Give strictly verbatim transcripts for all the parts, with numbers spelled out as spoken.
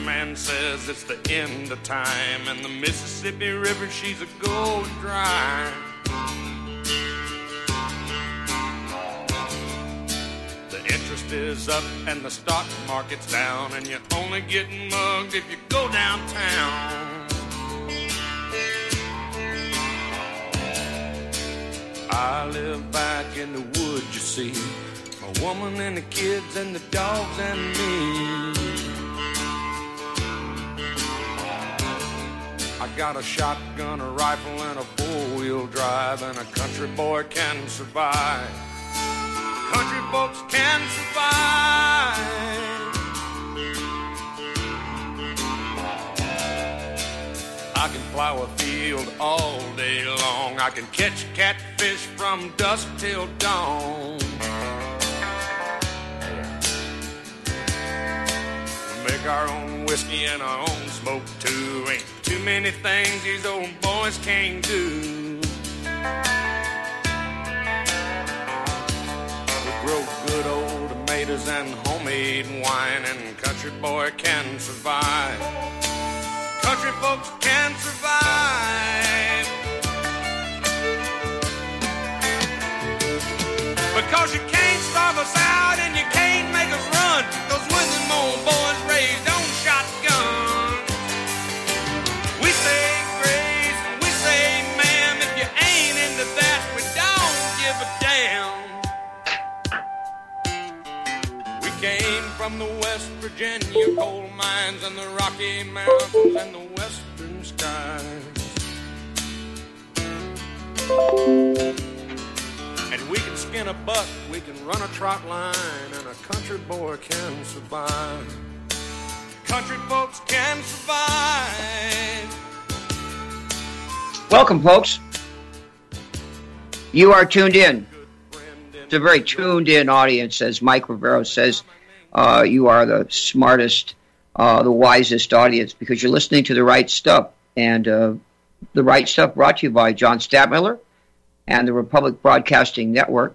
man says it's the end of time, and the Mississippi River, she's a going dry. The interest is up and the stock market's down, and you're only getting mugged if you go downtown. I live back in the woods, you see, a woman and the kids and the dogs and me. I got a shotgun, a rifle, and a four-wheel drive, and a country boy can survive. Country folks can survive. I can plow a field all day long. I can catch catfish from dusk till dawn. We make our own whiskey and our own smoke too. Ain't too many things these old boys can't do. We grow good old tomatoes and homemade wine, and country boy can survive. Country folks can survive. Because you can't starve us out and you can't make us run. Those Woodland old boys raised on shotgun. We say grace and we say ma'am. If you ain't into that, we don't give a damn. We came from the West Virginia coal mines and the Rocky Mountains and the western skies. And we can skin a buck, we can run a trot line, and a country boy can survive. Country folks can survive. Welcome, folks. You are tuned in. It's a very tuned in audience, as Mike Rivero says. Uh, you are the smartest, uh, the wisest audience, because you're listening to the right stuff. And uh, the right stuff brought to you by John Stadtmiller and the Republic Broadcasting Network.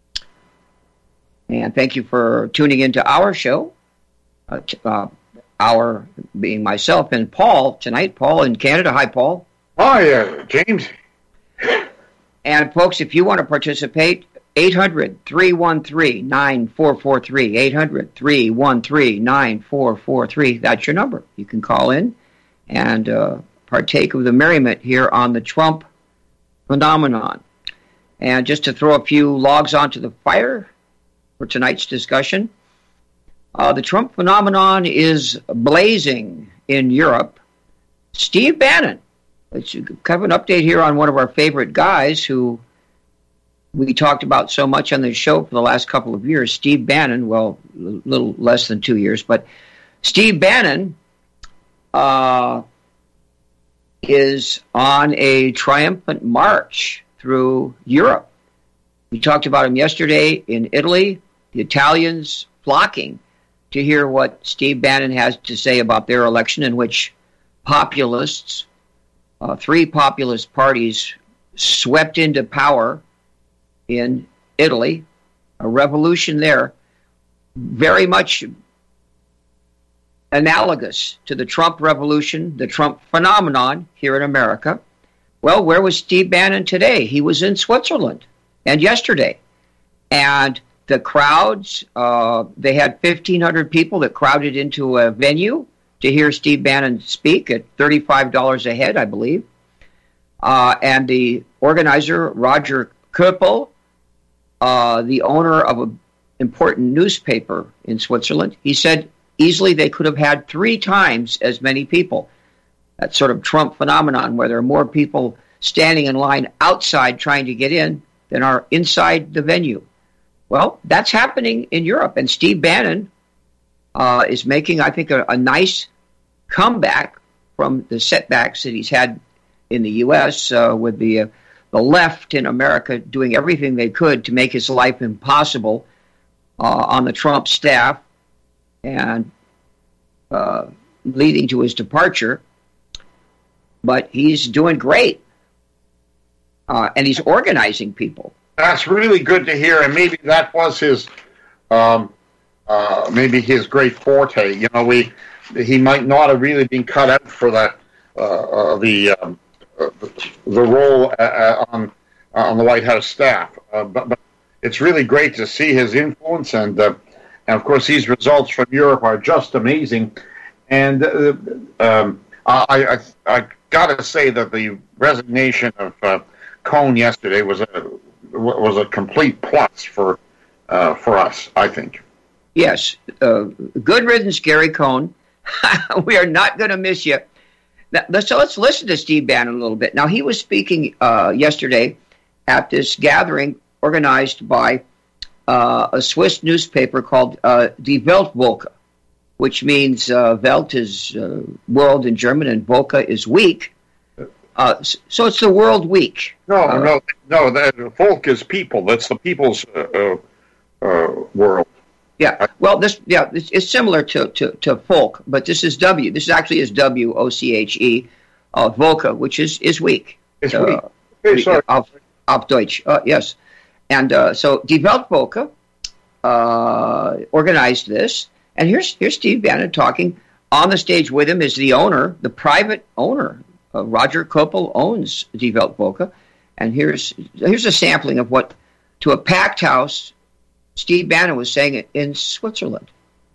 And thank you for tuning into our show, uh, t- uh, our being myself and Paul tonight. Paul in Canada. Hi, Paul. Hi, uh, James. And, folks, if you want to participate, eight hundred, three one three, nine four four three, eight hundred, three one three, nine four four three. That's your number. You can call in and uh, partake of the merriment here on the Trump phenomenon. And just to throw a few logs onto the fire for tonight's discussion, uh, the Trump phenomenon is blazing in Europe. Steve Bannon, let's have an update here on one of our favorite guys who we talked about so much on this show for the last couple of years. Steve Bannon, well, a little less than two years, but Steve Bannon uh, is on a triumphant march through Europe. We talked about him yesterday in Italy, the Italians flocking to hear what Steve Bannon has to say about their election, in which populists, uh, three populist parties, swept into power in Italy, a revolution there, very much analogous to the Trump revolution, the Trump phenomenon here in America. Well, where was Steve Bannon today? He was in Switzerland, and yesterday. And the crowds, uh, they had fifteen hundred people that crowded into a venue to hear Steve Bannon speak at thirty-five dollars a head, I believe. Uh, and the organizer, Roger Köppel, uh, the owner of an important newspaper in Switzerland, he said easily they could have had three times as many people. That sort of Trump phenomenon where there are more people standing in line outside trying to get in than are inside the venue. Well, that's happening in Europe. And Steve Bannon uh, is making, I think, a, a nice comeback from the setbacks that he's had in the U S uh, with the, uh, the left in America doing everything they could to make his life impossible uh, on the Trump staff and uh, leading to his departure. But he's doing great, uh, and he's organizing people. That's really good to hear, and maybe that was his, um, uh, maybe his great forte. You know, we he might not have really been cut out for the uh, uh, the um, uh, the role uh, on on the White House staff. Uh, but, but it's really great to see his influence, and uh, and of course these results from Europe are just amazing. And uh, um, I, I I gotta say that the resignation of uh, Cohn yesterday was a was a complete plus for uh, for us, I think. Yes, uh, good riddance, Gary Cohn. We are not going to miss you. Now, so let's listen to Steve Bannon a little bit. Now, he was speaking uh, yesterday at this gathering organized by uh, a Swiss newspaper called uh, Die Weltwoche, which means uh, Welt is uh, world in German and Woche is week. Uh, so it's the World Week. No, uh, no, no. The Volk is people. That's the people's uh, uh, world. Yeah, well, this yeah, it's, it's similar to, to, to folk, but this is W. This actually is W O C H E, uh, Woche, which is is week. It's uh, week. Okay, sorry. Auf, auf Deutsch, uh, yes. And uh, so Die Weltwoche uh, organized this, and here's here's Steve Bannon talking. On the stage with him is the owner, the private owner. Uh, Roger Koppel owns Die Weltwoche, and here's here's a sampling of what, to a packed house, Steve Bannon was saying it in Switzerland.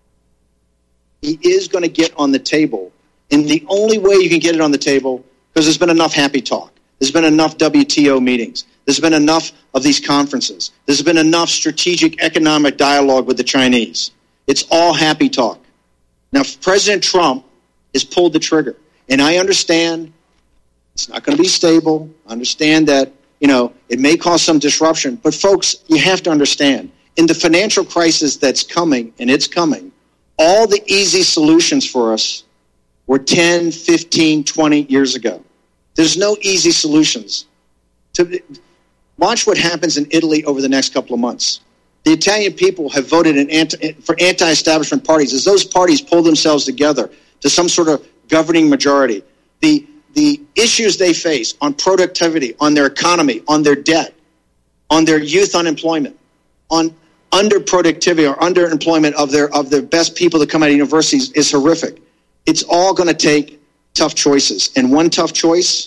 He is going to get on the table, and the only way you can get it on the table, because there's been enough happy talk. There's been enough W T O meetings. There's been enough of these conferences. There's been enough strategic economic dialogue with the Chinese. It's all happy talk. Now, President Trump has pulled the trigger, and I understand it's not going to be stable. I understand that, you know, it may cause some disruption, but folks, you have to understand, in the financial crisis that's coming, and it's coming, all the easy solutions for us were ten, fifteen, twenty years ago. There's no easy solutions. To, watch what happens in Italy over the next couple of months. The Italian people have voted in anti, for anti-establishment parties. As those parties pull themselves together to some sort of governing majority, the, the issues they face on productivity, on their economy, on their debt, on their youth unemployment, on underproductivity or underemployment of their of the best people that come out of universities is horrific. It's all going to take tough choices, and one tough choice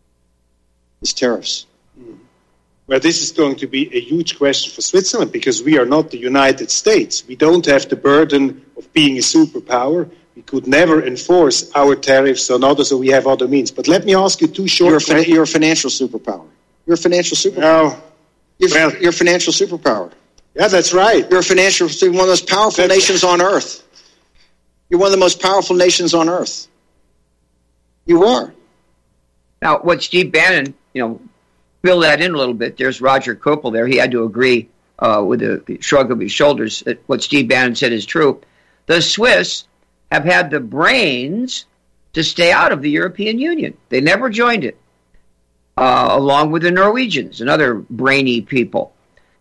is tariffs. Well, this is going to be a huge question for Switzerland because we are not the United States. We don't have the burden of being a superpower. We could never enforce our tariffs on others, so we have other means. But let me ask you two short You're a, questions. you're a financial superpower. You're a financial superpower. No. You're, Well, you're a financial superpower. yeah, that's right. You're a financial, one of the most powerful That's- nations on earth. You're one of the most powerful nations on earth. You are. Now, what Steve Bannon, you know, fill that in a little bit. There's Roger Koppel there. He had to agree uh, with a shrug of his shoulders that what Steve Bannon said is true. The Swiss have had the brains to stay out of the European Union. They never joined it, uh, along with the Norwegians and other brainy people.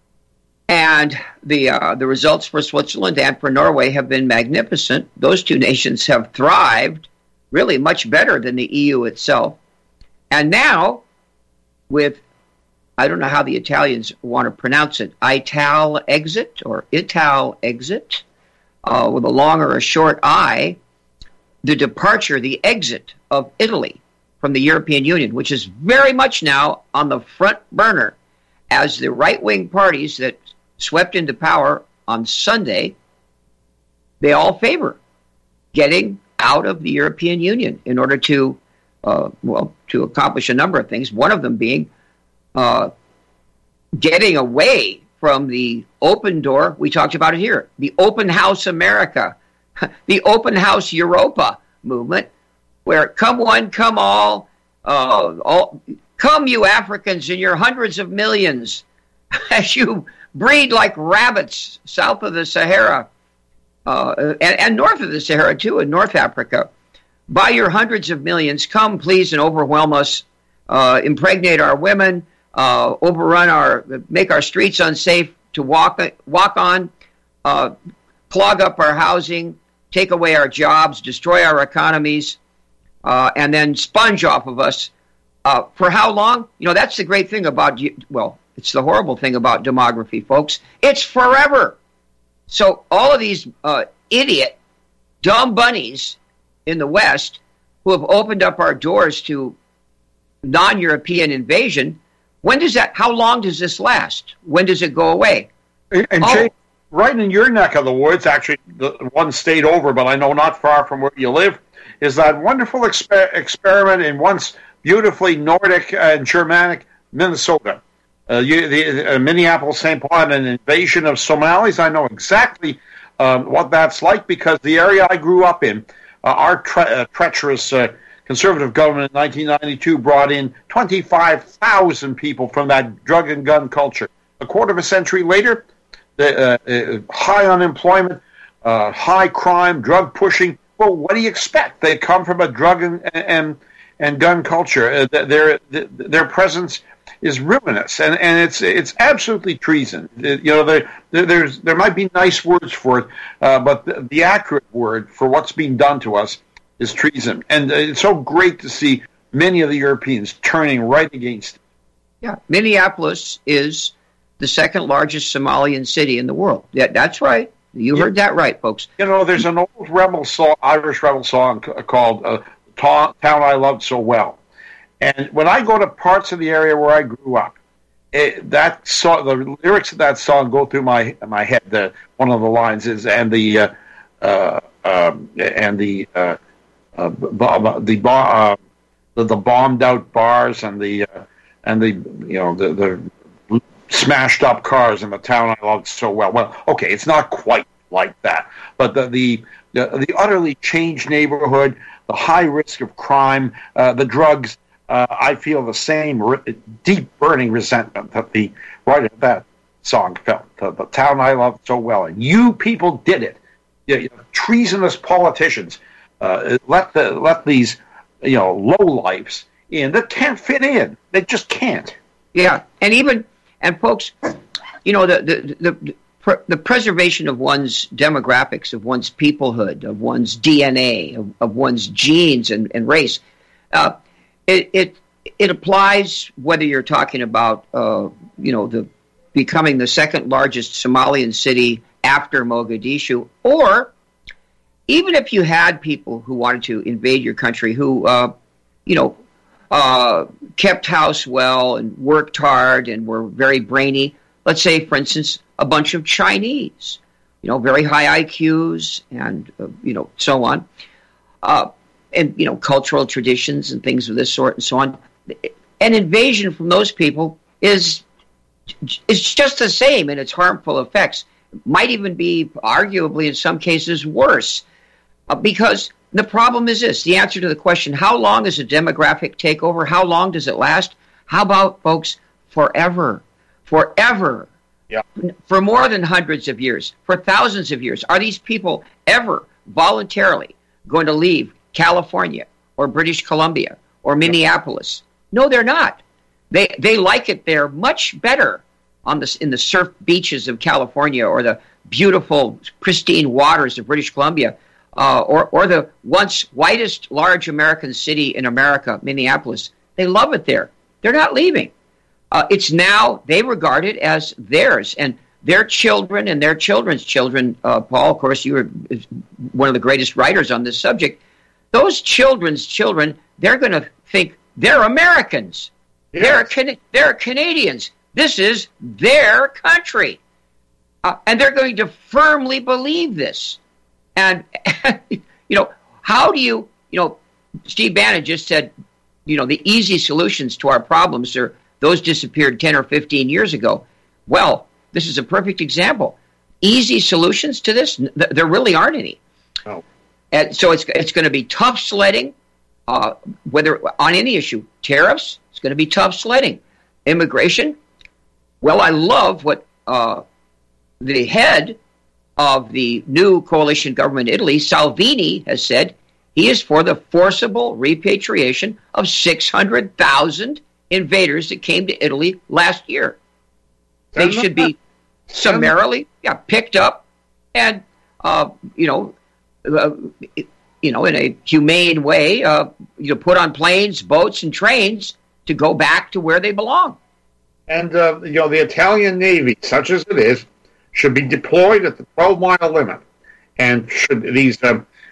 And the uh, the results for Switzerland and for Norway have been magnificent. Those two nations have thrived really much better than the E U itself. And now, with, I don't know how the Italians want to pronounce it, Ital exit or Ital exit, uh, with a long or a short I, the departure, the exit of Italy from the European Union, which is very much now on the front burner as the right-wing parties that swept into power on Sunday, they all favor getting out of the European Union in order to, uh, well, to accomplish a number of things, one of them being uh, getting away from the open door, we talked about it here, the Open House America, the Open House Europa movement, where come one, come all, uh, all come you Africans in your hundreds of millions as you breed like rabbits south of the Sahara, uh, and, and north of the Sahara too, in North Africa. By your hundreds of millions, come please and overwhelm us, uh, impregnate our women, uh, overrun our, make our streets unsafe to walk walk on, uh, clog up our housing, take away our jobs, destroy our economies, uh, and then sponge off of us. Uh, for how long? You know, that's the great thing about, well, it's the horrible thing about demography, folks. It's forever. So all of these uh, idiot, dumb bunnies in the West who have opened up our doors to non-European invasion. When does that, how long does this last? When does it go away? And, and oh. Jay, right in your neck of the woods, actually the one state over, but I know not far from where you live, is that wonderful exper- experiment in once beautifully Nordic and Germanic Minnesota. Uh, you, the, uh, Minneapolis, Saint Paul, and an invasion of Somalis. I know exactly um, what that's like because the area I grew up in, uh, our tre- uh, treacherous uh, conservative government in nineteen ninety-two brought in twenty-five thousand people from that drug and gun culture. A quarter of a century later, the uh, uh, high unemployment, uh, high crime, drug pushing. Well, what do you expect? They come from a drug and and, and gun culture. Uh, their their presence is ruinous, and, and it's it's absolutely treason. It, you know, there there's there might be nice words for it, uh, but the, the accurate word for what's being done to us is treason. And it's so great to see many of the Europeans turning right against it. Yeah, Minneapolis is the second largest Somalian city in the world. Yeah, that's right. You yeah. heard that right, folks. You know, there's an old rebel song, Irish rebel song called uh, "Town I Loved So Well." And when I go to parts of the area where I grew up, it, that song, the lyrics of that song go through my my head. The, one of the lines is, "And the uh, uh, um, and the uh, uh, b- the, uh, the the bombed out bars and the uh, and the you know the the smashed up cars in the town I loved so well." Well, okay, it's not quite like that, but the the the, the utterly changed neighborhood, the high risk of crime, uh, the drugs. Uh, I feel the same re- deep burning resentment that the writer of that song felt. The, the town I loved so well, and you people did it. You, you know, treasonous politicians uh, let the let these you know lowlifes in that can't fit in. They just can't. Yeah, and even and folks, you know the the the, the, the preservation of one's demographics, of one's peoplehood, of one's D N A, of, of one's genes and, and race. Uh, It, it it applies whether you're talking about uh, you know the becoming the second largest Somalian city after Mogadishu, or even if you had people who wanted to invade your country who uh, you know uh, kept house well and worked hard and were very brainy. Let's say, for instance, a bunch of Chinese, you know, very high I Qs and uh, you know so on. Uh, and, you know, cultural traditions and things of this sort and so on. An invasion from those people is is just the same in its harmful effects. Might even be, arguably, in some cases, worse. Uh, because the problem is this, the answer to the question, how long is a demographic takeover? How long does it last? How about, folks, forever? Forever. Yeah. For more than hundreds of years, for thousands of years. Are these people ever voluntarily going to leave California or British Columbia or Minneapolis? No, they're not. They they like it there much better on the in the surf beaches of California or the beautiful pristine waters of British Columbia uh, or or the once whitest large American city in America, Minneapolis. They love it there. They're not leaving. Uh, it's now they regard it as theirs, and their children and their children's children. Uh, Paul, of course, you were one of the greatest writers on this subject. Those children's children, they're going to think they're Americans. Yes. They're Can- they're Canadians. This is their country. Uh, and they're going to firmly believe this. And, you know, how do you, you know, Steve Bannon just said, you know, the easy solutions to our problems are those disappeared ten or fifteen years ago. Well, this is a perfect example. Easy solutions to this? There really aren't any. Oh. And so it's it's going to be tough sledding, uh, whether on any issue. Tariffs, it's going to be tough sledding. Immigration, well, I love what uh, the head of the new coalition government in Italy, Salvini, has said. He is for the forcible repatriation of six hundred thousand invaders that came to Italy last year. They should be summarily yeah, picked up and, uh, you know, Uh, you know, in a humane way, uh, you know, put on planes, boats, and trains to go back to where they belong. And, uh, you know, the Italian Navy, such as it is, should be deployed at the twelve-mile limit. And should these, uh,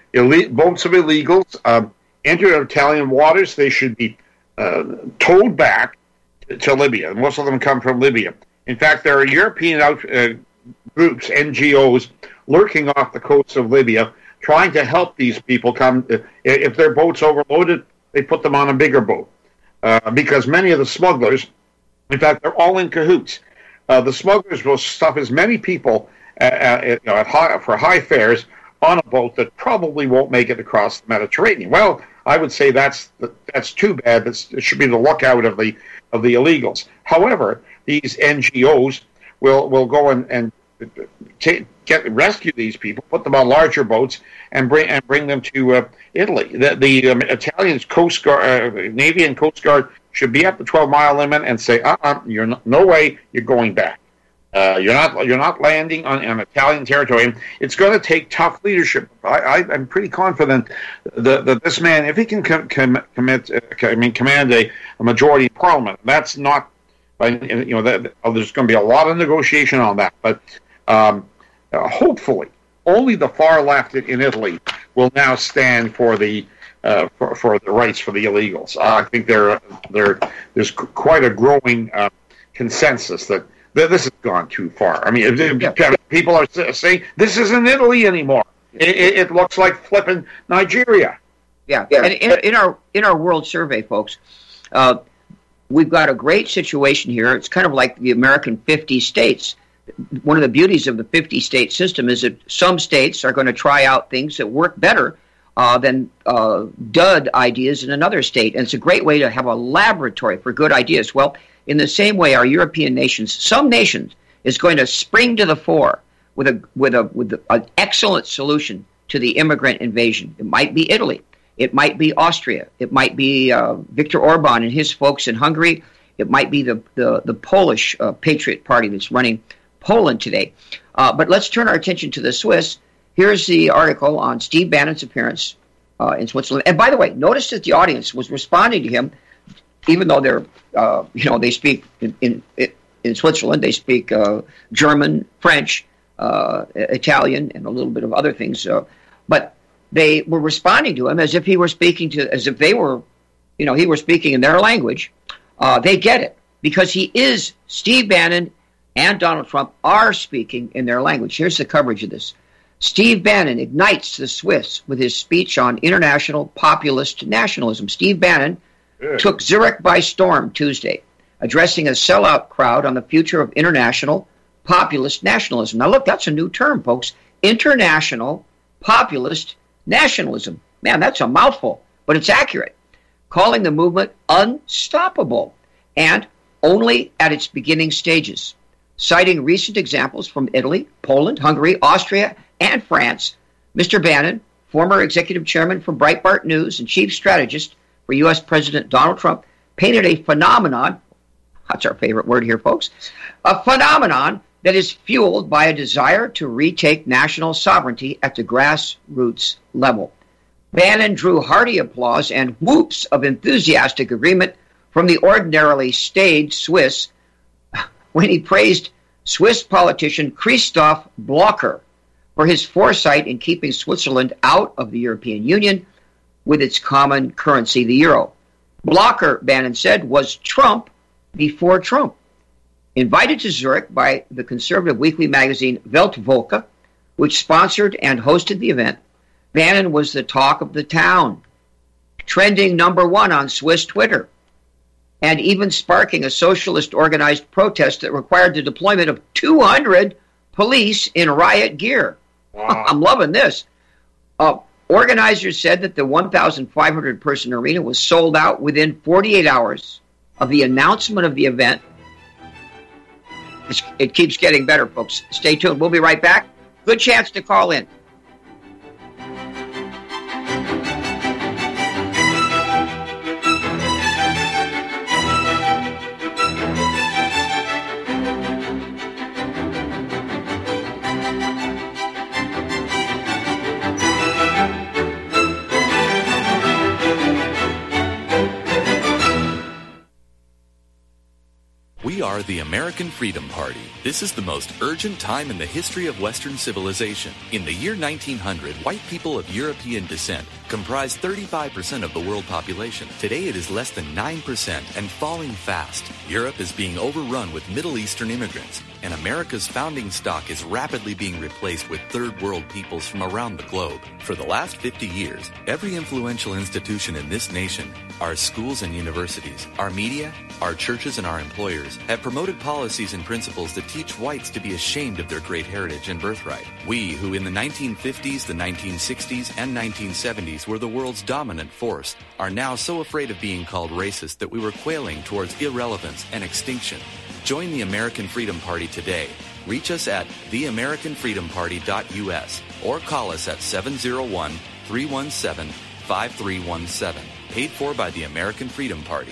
ille- boats of illegals um, enter Italian waters, they should be uh, towed back to, to Libya. Most of them come from Libya. In fact, there are European out, uh, groups, N G Os, lurking off the coast of Libya, trying to help these people come. Uh, if their boat's overloaded, they put them on a bigger boat. Uh, because many of the smugglers, in fact, they're all in cahoots. Uh, the smugglers will stuff as many people uh, uh, you know, at high, for high fares on a boat that probably won't make it across the Mediterranean. Well, I would say that's that's too bad. That's, it should be the lookout of the of the illegals. However, these N G Os will will go and and take, get rescue these people, put them on larger boats, and bring and bring them to uh, Italy. The, the um, Italian Coast Guard, uh, Navy and Coast Guard should be at the twelve mile limit and say, "Uh-uh, you're no, no way, you're going back. Uh, you're not you're not landing on, on Italian territory." It's going to take tough leadership. I, I, I'm pretty confident that, that this man, if he can com, com, commit, uh, I mean, command a, a majority in Parliament, that's not. You know, that, oh, there's going to be a lot of negotiation on that, but um, uh, hopefully, only the far left in Italy will now stand for the uh, for, for the rights for the illegals. Uh, I think there there there's quite a growing uh, consensus that, that this has gone too far. I mean, yeah. people are saying this isn't Italy anymore. It, it, it looks like flipping Nigeria. Yeah, yeah. And in, in our in our world survey, folks. Uh, We've got a great situation here. It's kind of like the American fifty states. One of the beauties of the fifty-state system is that some states are going to try out things that work better uh, than uh, dud ideas in another state. And it's a great way to have a laboratory for good ideas. Well, in the same way, our European nations, some nations, is going to spring to the fore with a with a with a, an excellent solution to the immigrant invasion. It might be Italy. It might be Austria. It might be uh, Viktor Orban and his folks in Hungary. It might be the the, the Polish uh, Patriot Party that's running Poland today. Uh, but let's turn our attention to the Swiss. Here's the article on Steve Bannon's appearance uh, in Switzerland. And by the way, notice that the audience was responding to him, even though they're uh, you know they speak in in, in Switzerland. They speak uh, German, French, uh, Italian, and a little bit of other things. Uh, but they were responding to him as if he were speaking to, as if they were, you know, he were speaking in their language. Uh, they get it because he is, Steve Bannon and Donald Trump are speaking in their language. Here's the coverage of this. Steve Bannon ignites the Swiss with his speech on international populist nationalism. Steve Bannon yeah. took Zurich by storm Tuesday, addressing a sellout crowd on the future of international populist nationalism. Now, look, that's a new term, folks. International populist nationalism. Man, that's a mouthful, but it's accurate. Calling the movement unstoppable and only at its beginning stages. Citing recent examples from Italy, Poland, Hungary, Austria, and France, Mister Bannon, former executive chairman for Breitbart News and chief strategist for U S President Donald Trump, painted a phenomenon, that's our favorite word here, folks, a phenomenon that is fueled by a desire to retake national sovereignty at the grassroots level. Bannon drew hearty applause and whoops of enthusiastic agreement from the ordinarily staid Swiss when he praised Swiss politician Christoph Blocher for his foresight in keeping Switzerland out of the European Union with its common currency, the euro. Blocher, Bannon said, was Trump before Trump. Invited to Zurich by the conservative weekly magazine Weltwoche, which sponsored and hosted the event, Bannon was the talk of the town, trending number one on Swiss Twitter, and even sparking a socialist-organized protest that required the deployment of two hundred police in riot gear. Wow. I'm loving this. Uh, organizers said that the one thousand five hundred person arena was sold out within forty-eight hours of the announcement of the event. It's, it keeps getting better, folks. Stay tuned. We'll be right back. Good chance to call in. We are the American Freedom Party. This is the most urgent time in the history of Western civilization. In the year nineteen hundred, white people of European descent comprised thirty-five percent of the world population. Today it is less than nine percent and falling fast. Europe is being overrun with Middle Eastern immigrants, and America's founding stock is rapidly being replaced with third world peoples from around the globe. For the last fifty years, every influential institution in this nation, our schools and universities, our media, our churches and our employers, have promoted policies and principles that teach whites to be ashamed of their great heritage and birthright. We, who in the nineteen fifties, the nineteen sixties, and nineteen seventies were the world's dominant force, are now so afraid of being called racist that we were quailing towards irrelevance and extinction. Join the American Freedom Party today. Reach us at the american freedom party dot u s or call us at seven oh one, three one seven, five three one seven. Paid for by the American Freedom Party.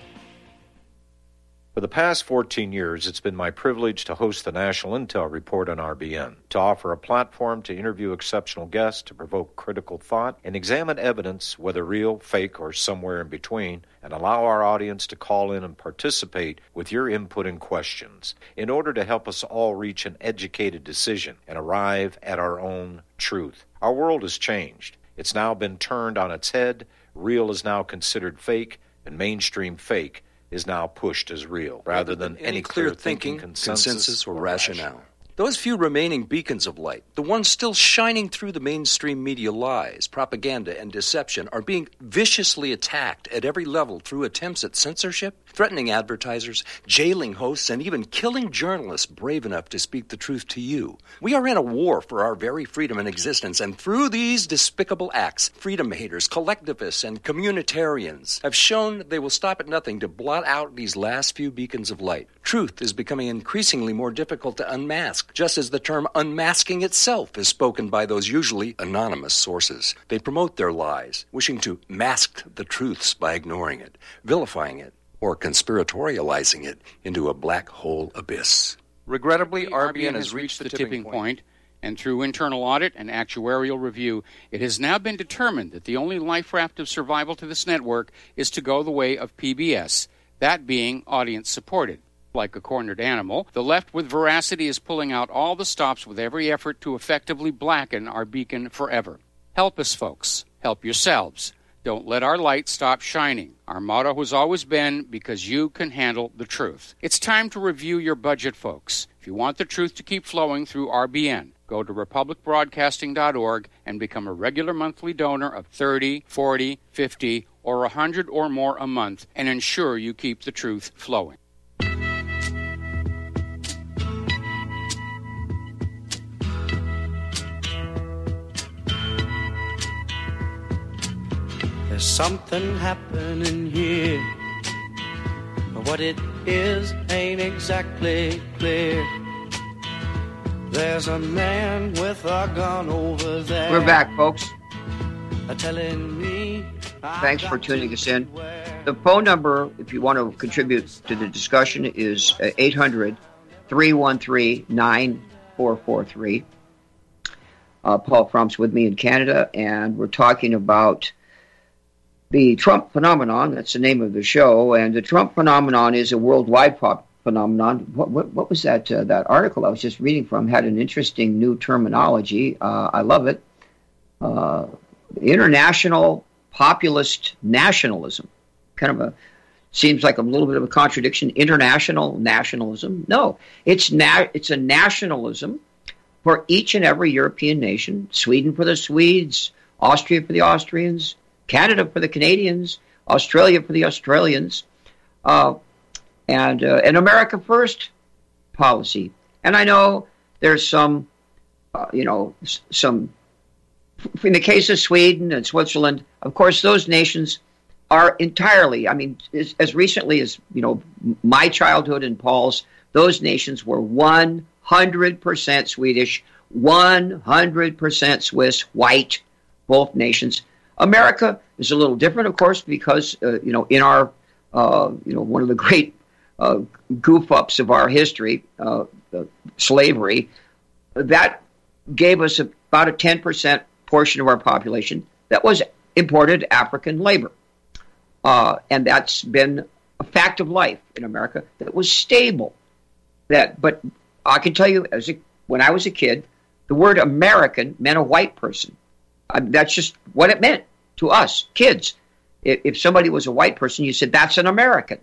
For the past fourteen years, it's been my privilege to host the National Intel Report on R B N, to offer a platform to interview exceptional guests, to provoke critical thought, and examine evidence, whether real, fake, or somewhere in between, and allow our audience to call in and participate with your input and questions in order to help us all reach an educated decision and arrive at our own truth. Our world has changed. It's now been turned on its head. Real is now considered fake, and mainstream fake is now pushed as real, rather than any clear thinking, consensus, consensus or rationale. Those few remaining beacons of light, the ones still shining through the mainstream media lies, propaganda, and deception, are being viciously attacked at every level through attempts at censorship, threatening advertisers, jailing hosts, and even killing journalists brave enough to speak the truth to you. We are in a war for our very freedom and existence, and through these despicable acts, freedom haters, collectivists, and communitarians have shown they will stop at nothing to blot out these last few beacons of light. Truth is becoming increasingly more difficult to unmask, just as the term unmasking itself is spoken by those usually anonymous sources. They promote their lies, wishing to mask the truths by ignoring it, vilifying it, or conspiratorializing it into a black hole abyss. Regrettably, R B N has reached the tipping point, and through internal audit and actuarial review, it has now been determined that the only life raft of survival to this network is to go the way of P B S, that being audience-supported. Like a cornered animal, the left with veracity is pulling out all the stops with every effort to effectively blacken our beacon forever. Help us, folks. Help yourselves. Don't let our light stop shining. Our motto has always been, because you can handle the truth. It's time to review your budget, folks. If you want the truth to keep flowing through R B N, go to republic broadcasting dot org and become a regular monthly donor of thirty, forty, fifty, or one hundred or more a month and ensure you keep the truth flowing. There's something happening here, but what it is ain't exactly clear. There's a man with a gun over there. We're back, folks. Telling me. Thanks for tuning us in. The phone number, if you want to contribute to the discussion, is eight hundred, three one three, nine four four three. Uh, Paul Frump's with me in Canada, and we're talking about the Trump phenomenon. That's the name of the show, and the Trump phenomenon is a worldwide pop phenomenon. What, what, what was that? Uh, that article I was just reading from had an interesting new terminology. Uh, I love it. Uh, international populist nationalism. Kind of a seems like a little bit of a contradiction. International nationalism. No, it's na- It's a nationalism for each and every European nation. Sweden for the Swedes, Austria for the Austrians, Canada for the Canadians, Australia for the Australians, uh, and uh, an America First policy. And I know there's some, uh, you know, some, in the case of Sweden and Switzerland, of course, those nations are entirely, I mean, as, as recently as, you know, my childhood and Paul's, those nations were one hundred percent Swedish, one hundred percent Swiss, white, both nations. America is a little different, of course, because, uh, you know, in our, uh, you know, one of the great uh, goof-ups of our history, uh, uh, slavery, that gave us about a ten percent portion of our population that was imported African labor. Uh, and that's been a fact of life in America that was stable. That, but I can tell you, as a, when I was a kid, the word American meant a white person. I mean, that's just what it meant to us, kids. If, if somebody was a white person, you said, that's an American.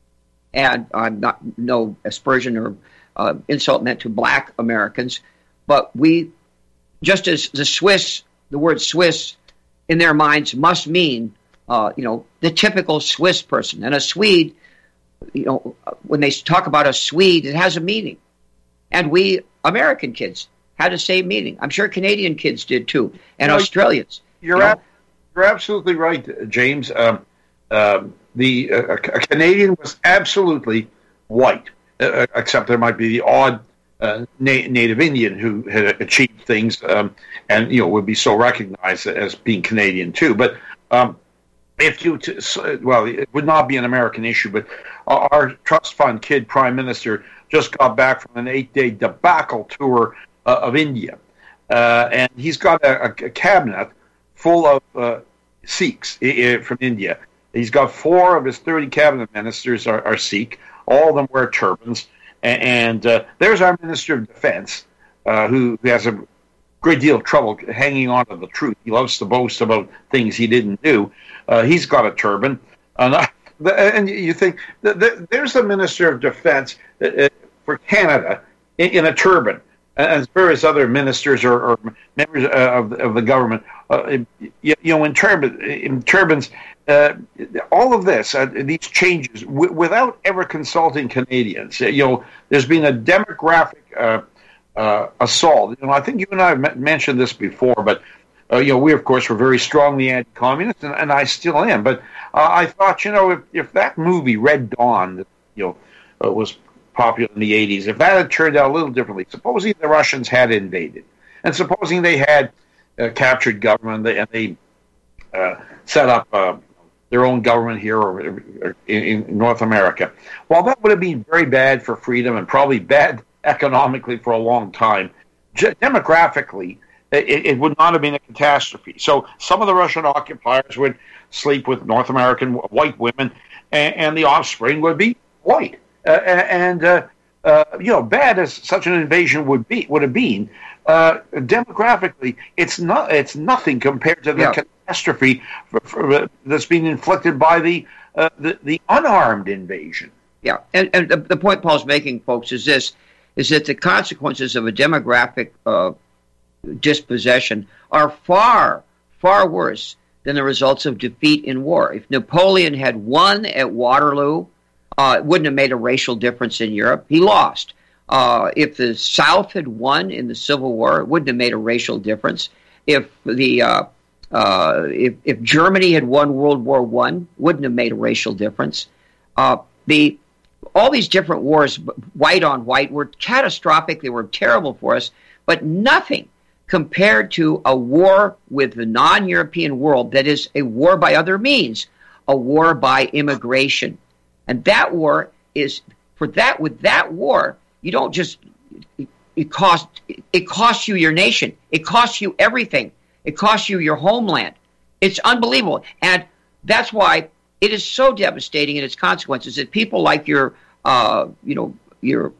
And I'm not no aspersion or uh, insult meant to black Americans, but we, just as the Swiss, the word Swiss in their minds must mean, uh, you know, the typical Swiss person. And a Swede, you know, when they talk about a Swede, it has a meaning. And we, American kids, had the same meaning. I'm sure Canadian kids did too, and no, Australians. You're you know? ab- you're absolutely right, James. Um, um, the uh, a Canadian was absolutely white, uh, except there might be the odd uh, na- Native Indian who had achieved things, um, and you know would be so recognized as being Canadian too. But um, if you, t- well, it would not be an American issue. But our trust fund kid prime minister just got back from an eight-day debacle tour uh, of India, uh, and he's got a, a cabinet full of uh, Sikhs I- I, from India. He's got four of his thirty cabinet ministers are, are Sikh. All of them wear turbans. And, and uh, there's our Minister of Defense, uh, who has a great deal of trouble hanging on to the truth. He loves to boast about things he didn't do. Uh, he's got a turban. And, uh, and you think, there's the Minister of Defense uh, for Canada in, in a turban. And various other ministers or, or members of, of the government, uh, you, you know, in, turban, in turbans, uh, all of this, uh, these changes, w- without ever consulting Canadians. You know, there's been a demographic uh, uh, assault. You know, I think you and I have mentioned this before, but uh, you know, we of course were very strongly anti-communist, and, and I still am. But uh, I thought, you know, if, if that movie Red Dawn, you know, uh, was popular in the eighties, if that had turned out a little differently, supposing the Russians had invaded, and supposing they had uh, captured government and they uh, set up uh, their own government here or, or in, in North America, well, that would have been very bad for freedom and probably bad economically for a long time. Ge- demographically, it, it would not have been a catastrophe. So some of the Russian occupiers would sleep with North American white women, and, and the offspring would be white. Uh, and uh, uh, you know, bad as such an invasion would be, would have been, uh, demographically, it's not, it's nothing compared to the yeah. catastrophe for, for, uh, that's been inflicted by the, uh, the the unarmed invasion. Yeah, and, and the, the point Paul's making, folks, is this: is that the consequences of a demographic uh, dispossession are far, far worse than the results of defeat in war. If Napoleon had won at Waterloo, Uh, it wouldn't have made a racial difference in Europe. He lost. Uh, if the South had won in the Civil War, it wouldn't have made a racial difference. If the uh, uh, if, if Germany had won World War One, wouldn't have made a racial difference. Uh, the all these different wars, white on white, were catastrophic. They were terrible for us, but nothing compared to a war with the non-European world that is a war by other means, a war by immigration. And that war is, for that, with that war, you don't just, it, it cost, it costs you your nation. It costs you everything. It costs you your homeland. It's unbelievable. And that's why it is so devastating in its consequences that people like your, uh, you know, your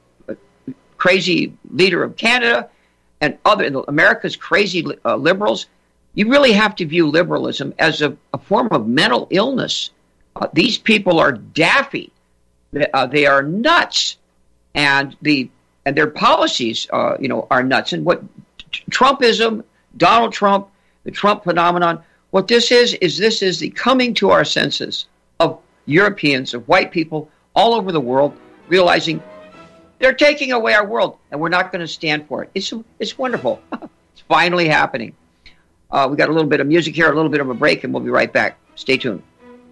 crazy leader of Canada and other, America's crazy uh, liberals, you really have to view liberalism as a, a form of mental illness. Uh, these people are daffy. They, uh, they are nuts, and the and their policies, uh, you know, are nuts. And what t- Trumpism, Donald Trump, the Trump phenomenon, what this is is this is the coming to our senses of Europeans, of white people all over the world, realizing they're taking away our world, and we're not going to stand for it. It's it's wonderful. It's finally happening. Uh, we got a little bit of music here, a little bit of a break, and we'll be right back. Stay tuned.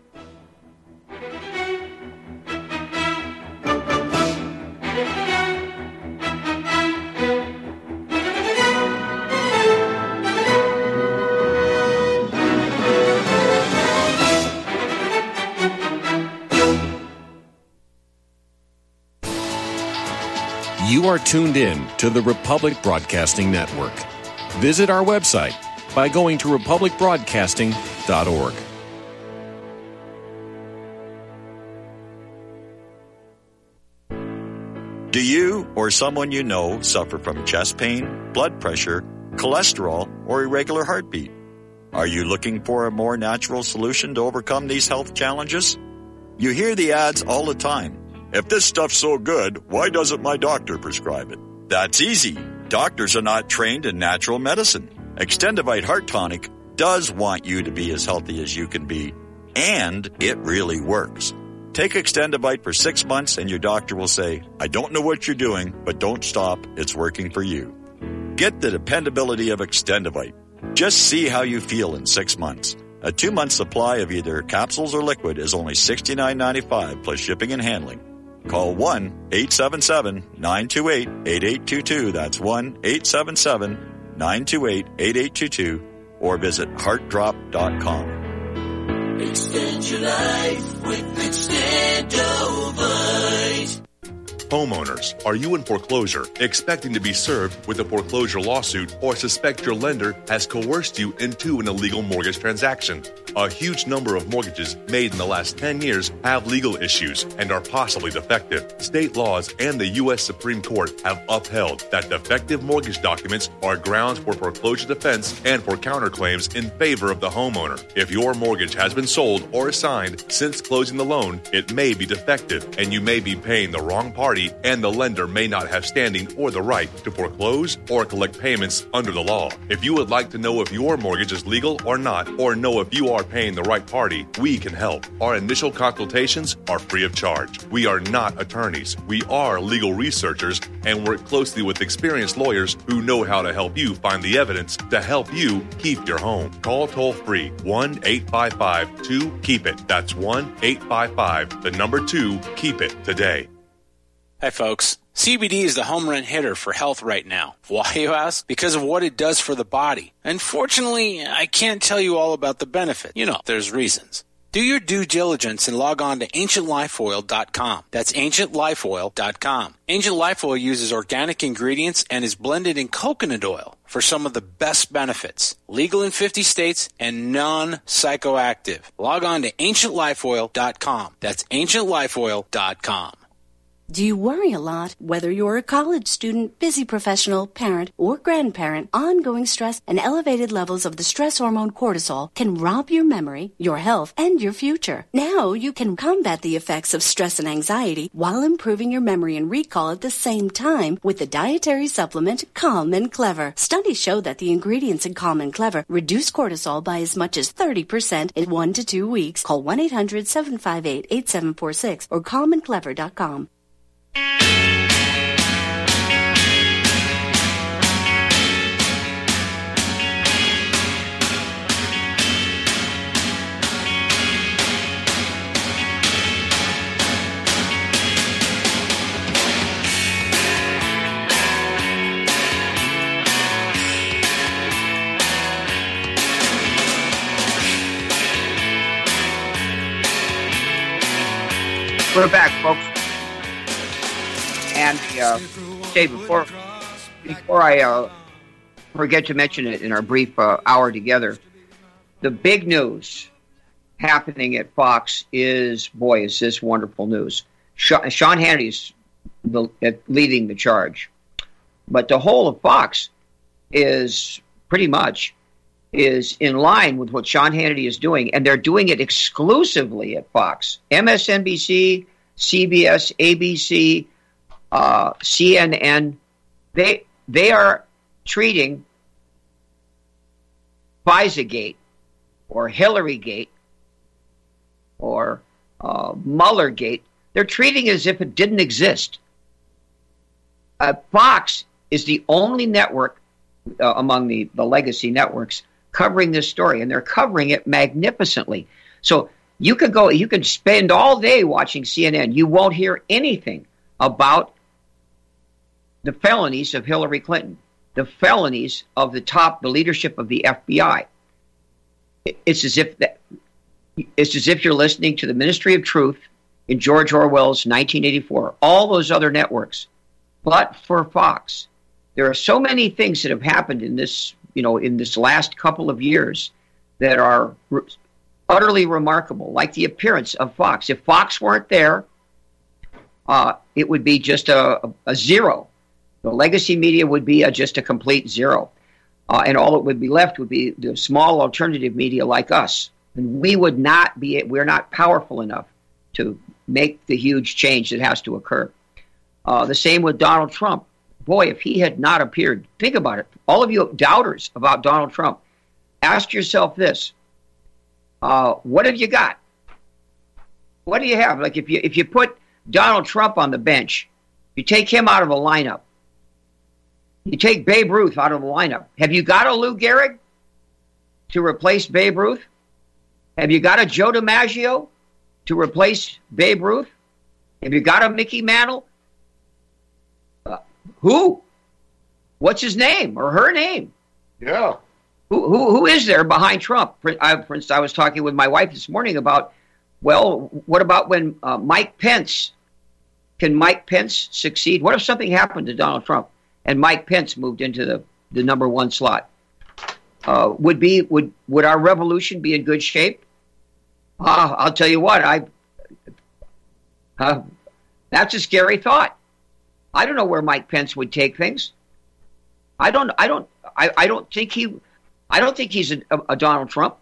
You are tuned in to the Republic Broadcasting Network. Visit our website by going to republic broadcasting dot org. Do you or someone you know suffer from chest pain, blood pressure, cholesterol, or irregular heartbeat? Are you looking for a more natural solution to overcome these health challenges? You hear the ads all the time. If this stuff's so good, why doesn't my doctor prescribe it? That's easy. Doctors are not trained in natural medicine. Extendivite Heart Tonic does want you to be as healthy as you can be, and it really works. Take Extendivite for six months and your doctor will say, I don't know what you're doing, but don't stop. It's working for you. Get the dependability of Extendivite. Just see how you feel in six months. A two-month supply of either capsules or liquid is only sixty-nine ninety-five plus shipping and handling. Call one eight seven seven nine two eight eight eight two two. That's one eight seven seven nine two eight eight eight two two or visit heart drop dot com. Extend your life with Extendovite. Homeowners, are you in foreclosure, expecting to be served with a foreclosure lawsuit, or suspect your lender has coerced you into an illegal mortgage transaction? A huge number of mortgages made in the last ten years have legal issues and are possibly defective. State laws and the U S Supreme Court have upheld that defective mortgage documents are grounds for foreclosure defense and for counterclaims in favor of the homeowner. If your mortgage has been sold or assigned since closing the loan, it may be defective and you may be paying the wrong party, and the lender may not have standing or the right to foreclose or collect payments under the law. If you would like to know if your mortgage is legal or not, or know if you are paying the right party, we can help. Our initial consultations are free of charge. We are not attorneys. We are legal researchers and work closely with experienced lawyers who know how to help you find the evidence to help you keep your home. Call toll-free one eight five five two keep it. That's one eight five five, the number two, keep it today. Hi, folks. C B D is the home run hitter for health right now. Why, you ask? Because of what it does for the body. Unfortunately, I can't tell you all about the benefit. You know, there's reasons. Do your due diligence and log on to ancient life oil dot com. That's ancient life oil dot com. Ancient Life Oil uses organic ingredients and is blended in coconut oil for some of the best benefits. Legal in fifty states and non-psychoactive. Log on to ancient life oil dot com. That's ancient life oil dot com. Do you worry a lot? Whether you're a college student, busy professional, parent, or grandparent, ongoing stress and elevated levels of the stress hormone cortisol can rob your memory, your health, and your future. Now you can combat the effects of stress and anxiety while improving your memory and recall at the same time with the dietary supplement Calm and Clever. Studies show that the ingredients in Calm and Clever reduce cortisol by as much as thirty percent in one to two weeks. Call one eight hundred seven five eight eight seven four six or calm and clever dot com. We're back, folks. And uh, Dave, before before I uh, forget to mention it in our brief uh, hour together, the big news happening at Fox is, boy, is this wonderful news. Sean Hannity's the, leading the charge, but the whole of Fox is pretty much is in line with what Sean Hannity is doing, and they're doing it exclusively at Fox. M S N B C, C B S, A B C, uh, C N N, they they are treating FISA-gate or Hillary-gate or uh, Mueller-gate. They're treating it as if it didn't exist. Uh, Fox is the only network uh, among the, the legacy networks covering this story, and they're covering it magnificently. So you could go, you could spend all day watching C N N. You won't hear anything about the felonies of Hillary Clinton, the felonies of the top, the leadership of the F B I. It's as if that, it's as if you're listening to the Ministry of Truth in George Orwell's nineteen eighty-four. All those other networks, but for Fox, there are so many things that have happened in this. You know, in this last couple of years that are re- utterly remarkable, like the appearance of Fox. If Fox weren't there, uh, it would be just a, a zero. The legacy media would be a, just a complete zero. Uh, and all that would be left would be the small alternative media like us. And we would not be, we're not powerful enough to make the huge change that has to occur. Uh, the same with Donald Trump. Boy, if he had not appeared, think about it. All of you doubters about Donald Trump, ask yourself this. Uh, what have you got? What do you have? Like if you if you put Donald Trump on the bench, you take him out of the lineup, you take Babe Ruth out of the lineup. Have you got a Lou Gehrig to replace Babe Ruth? Have you got a Joe DiMaggio to replace Babe Ruth? Have you got a Mickey Mantle? Uh, who? What's his name or her name? Yeah. Who who, who is there behind Trump? For, I, for instance, I was talking with my wife this morning about, well, what about when uh, Mike Pence, can Mike Pence succeed? What if something happened to Donald Trump and Mike Pence moved into the, the number one slot? Uh, would be would would our revolution be in good shape? Uh, I'll tell you what, I uh, that's a scary thought. I don't know where Mike Pence would take things. I don't. I don't. I, I don't think he. I don't think he's a, a Donald Trump.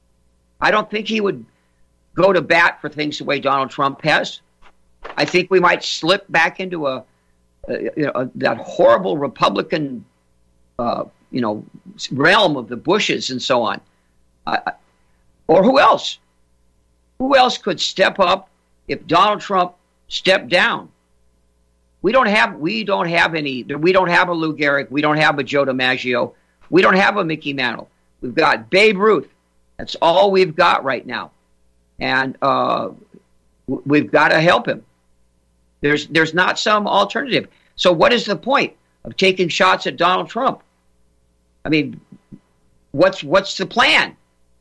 I don't think he would go to bat for things the way Donald Trump has. I think we might slip back into a, a you know a, that horrible Republican, uh, you know, realm of the Bushes and so on. Uh, or who else? Who else could step up if Donald Trump stepped down? We don't have we don't have any. We don't have a Lou Gehrig. We don't have a Joe DiMaggio. We don't have a Mickey Mantle. We've got Babe Ruth. That's all we've got right now, and uh, we've got to help him. There's there's not some alternative. So what is the point of taking shots at Donald Trump? I mean, what's what's the plan?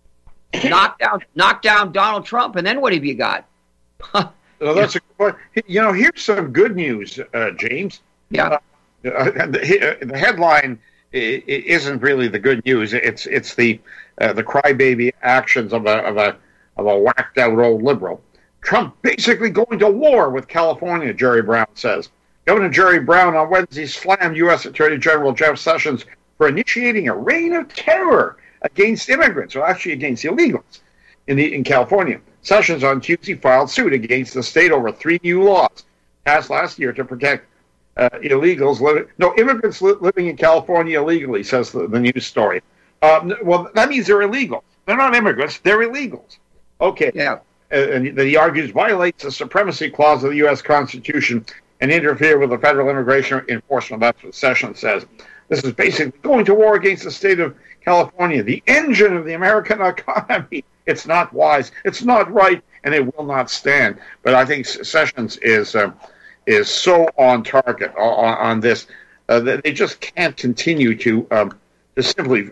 knock down knock down Donald Trump, and then what have you got? Well, that's a good point. You know, here's some good news, uh, James. Yeah. Uh, the, the headline isn't really the good news. It's it's the uh, the crybaby actions of a of a of a whacked out old liberal. Trump basically going to war with California, Jerry Brown says. Governor Jerry Brown on Wednesday slammed U S Attorney General Jeff Sessions for initiating a reign of terror against immigrants, or actually against illegals in the in California. Sessions on Tuesday filed suit against the state over three new laws passed last year to protect uh, illegals living, no, immigrants li- living in California illegally, says the, the news story. Um, well, that means they're illegal. They're not immigrants, they're illegals. Okay. Yeah. Uh, and he argues violates the supremacy clause of the U S Constitution and interfere with the federal immigration enforcement. That's what Sessions says. This is basically going to war against the state of California, the engine of the American economy. It's not wise, it's not right, and it will not stand. But I think Sessions is uh, is so on target on, on this uh, that they just can't continue to um, to simply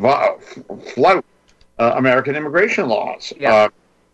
flout uh, American immigration laws. Yeah. Uh,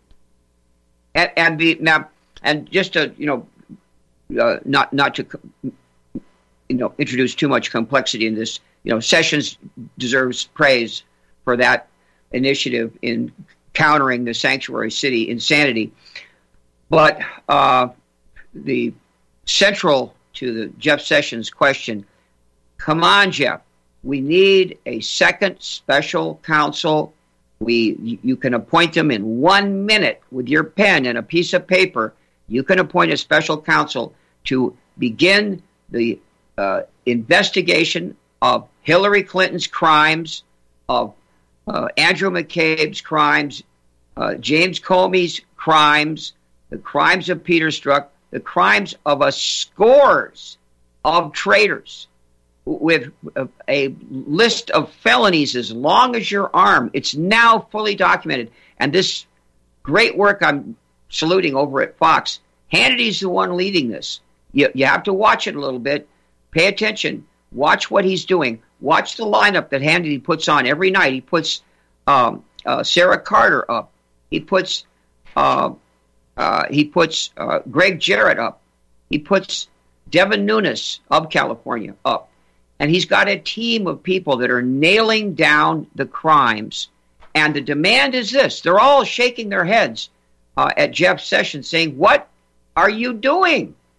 and, and the now, and just to you know, uh, not not to you know introduce too much complexity in this. You know, Sessions deserves praise for that initiative in countering the sanctuary city insanity. But uh, the central to the Jeff Sessions question, come on, Jeff, we need a second special counsel. We you can appoint them in one minute with your pen and a piece of paper. You can appoint a special counsel to begin the uh, investigation of Hillary Clinton's crimes, of uh, Andrew McCabe's crimes, uh, James Comey's crimes, the crimes of Peter Strzok, the crimes of a scores of traitors with a, a list of felonies as long as your arm. It's now fully documented. And this great work I'm saluting over at Fox, Hannity's the one leading this. You, you have to watch it a little bit. Pay attention. Watch what he's doing. Watch the lineup that Hannity puts on every night. He puts um, uh, Sarah Carter up. He puts uh, uh, he puts uh, Greg Jarrett up. He puts Devin Nunes of California up. And he's got a team of people that are nailing down the crimes. And the demand is this. They're all shaking their heads uh, at Jeff Sessions saying, what are you doing?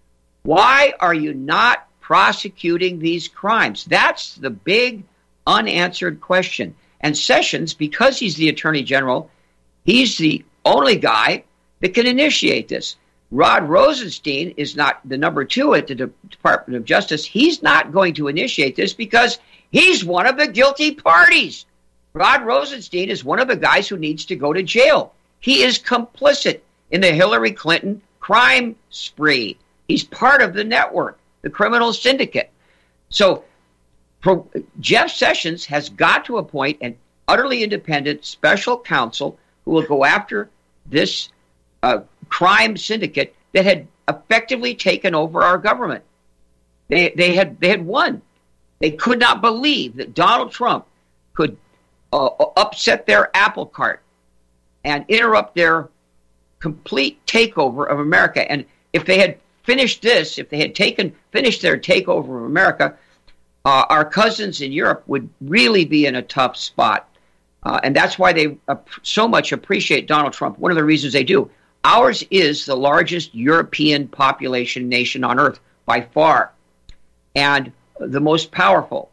Why are you not prosecuting these crimes? That's the big unanswered question. And Sessions, because he's the Attorney General, he's the only guy that can initiate this. Rod Rosenstein is not the number two at the De- Department of Justice. He's not going to initiate this because he's one of the guilty parties. Rod Rosenstein is one of the guys who needs to go to jail. He is complicit in the Hillary Clinton crime spree. He's part of the network, the criminal syndicate. So Pro- Jeff Sessions has got to appoint an utterly independent special counsel who will go after this uh, crime syndicate that had effectively taken over our government. They, they had they had won. They could not believe that Donald Trump could uh, upset their apple cart and interrupt their complete takeover of America. And if they had finished this, if they had taken finished their takeover of America, uh, our cousins in Europe would really be in a tough spot. Uh, and that's why they uh, so much appreciate Donald Trump. One of the reasons they do. Ours is the largest European population nation on earth by far, and the most powerful,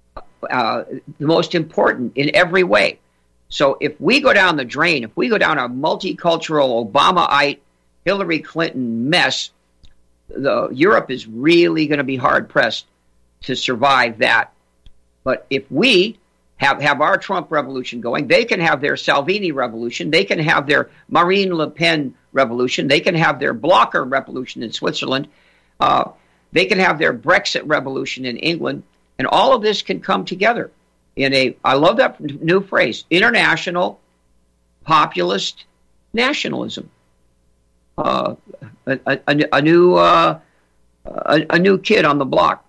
uh, the most important in every way. So if we go down the drain, if we go down a multicultural Obamaite Hillary Clinton mess, the, Europe is really going to be hard-pressed to survive that. But if we have, have our Trump revolution going, they can have their Salvini revolution, they can have their Marine Le Pen revolution, they can have their Blocher revolution in Switzerland, uh, they can have their Brexit revolution in England, and all of this can come together in a, I love that new phrase, international populist nationalism. Uh, a, a, a new uh, a, a new kid on the block.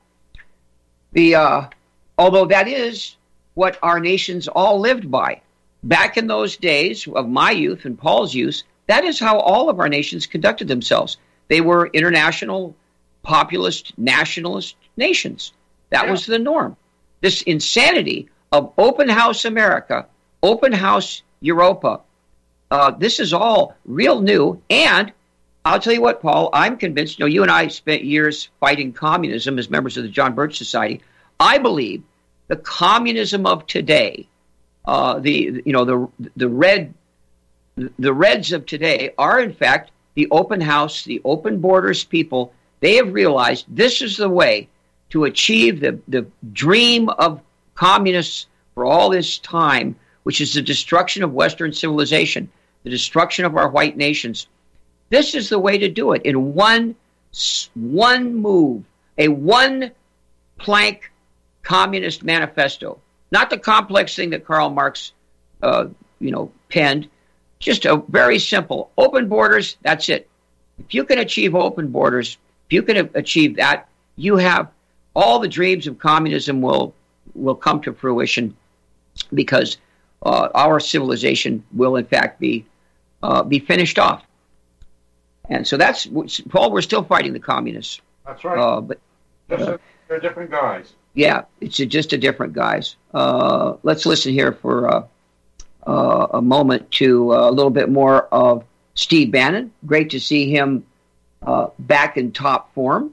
The uh, although that is what our nations all lived by. Back in those days of my youth and Paul's youth, that is how all of our nations conducted themselves. They were international populist nationalist nations. That yeah. was the norm. This insanity of open house America, open house Europa, uh, this is all real new. And I'll tell you what, Paul, I'm convinced, you know, you and I spent years fighting communism as members of the John Birch Society. I believe the communism of today, uh, the you know the the red the Reds of today are in fact the open house, the open borders people. They have realized this is the way to achieve the, the dream of communists for all this time, which is the destruction of Western civilization, the destruction of our white nations. This is the way to do it in one one move, a one-plank communist manifesto. Not the complex thing that Karl Marx, uh, you know, penned. Just a very simple open borders. That's it. If you can achieve open borders, if you can achieve that, you have all the dreams of communism will will come to fruition, because uh, our civilization will in fact be uh, be finished off. And so that's Paul. We're still fighting the communists. That's right. Uh, but just uh, a, they're different guys. Yeah, it's a, just a different guys. Uh, let's listen here for uh, uh, a moment to uh, a little bit more of Steve Bannon. Great to see him uh, back in top form.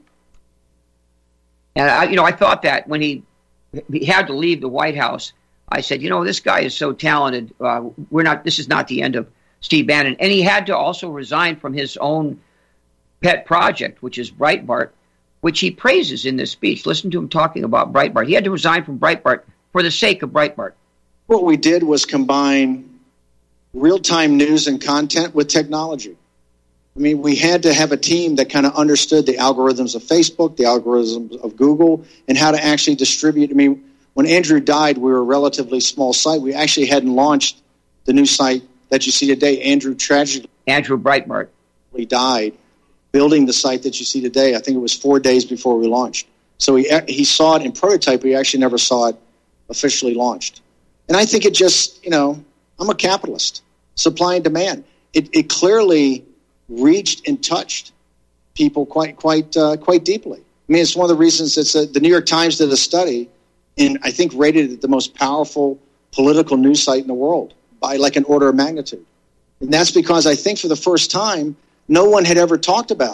And I, you know, I thought that when he he had to leave the White House, I said, you know, this guy is so talented. Uh, we're not. This is not the end of Steve Bannon. And he had to also resign from his own pet project, which is Breitbart, which he praises in this speech. Listen to him talking about Breitbart. He had to resign from Breitbart for the sake of Breitbart. What we did was combine real-time news and content with technology. I mean, we had to have a team that kind of understood the algorithms of Facebook, the algorithms of Google, and how to actually distribute. I mean, when Andrew died, we were a relatively small site. We actually hadn't launched the new site that you see today. Andrew tragically Andrew Breitbart died building the site that you see today. I think it was four days before we launched. So he he saw it in prototype, but he actually never saw it officially launched. And I think it just, you know, I'm a capitalist. Supply and demand. It it clearly reached and touched people quite quite uh, quite deeply. I mean, it's one of the reasons it's a, the New York Times did a study, and I think rated it the most powerful political news site in the world by like an order of magnitude. And that's because I think for the first time, no one had ever talked about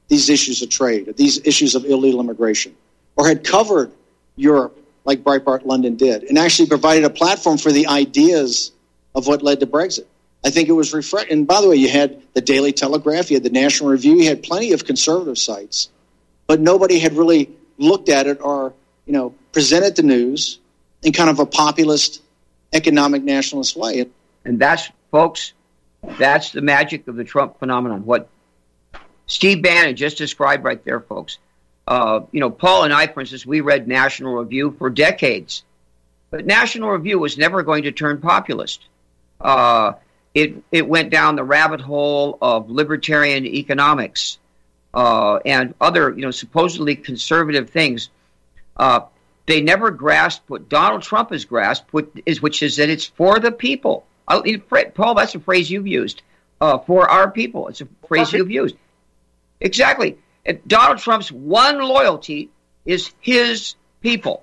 these issues of trade, or these issues of illegal immigration, or had covered Europe like Breitbart London did, and actually provided a platform for the ideas of what led to Brexit. I think it was refreshing. And by the way, you had the Daily Telegraph, you had the National Review, you had plenty of conservative sites, but nobody had really looked at it or, you know, presented the news in kind of a populist, economic, nationalist way. And that's, folks, that's the magic of the Trump phenomenon. What Steve Bannon just described right there, folks. Uh, you know, Paul and I, for instance, we read National Review for decades. But National Review was never going to turn populist. Uh, it it went down the rabbit hole of libertarian economics uh, and other, you know, supposedly conservative things. Uh, they never grasped what Donald Trump has grasped, which is, which is that it's for the people. I, Paul, that's a phrase you've used. Uh, for our people. It's a phrase you've used. Exactly. And Donald Trump's one loyalty is his people.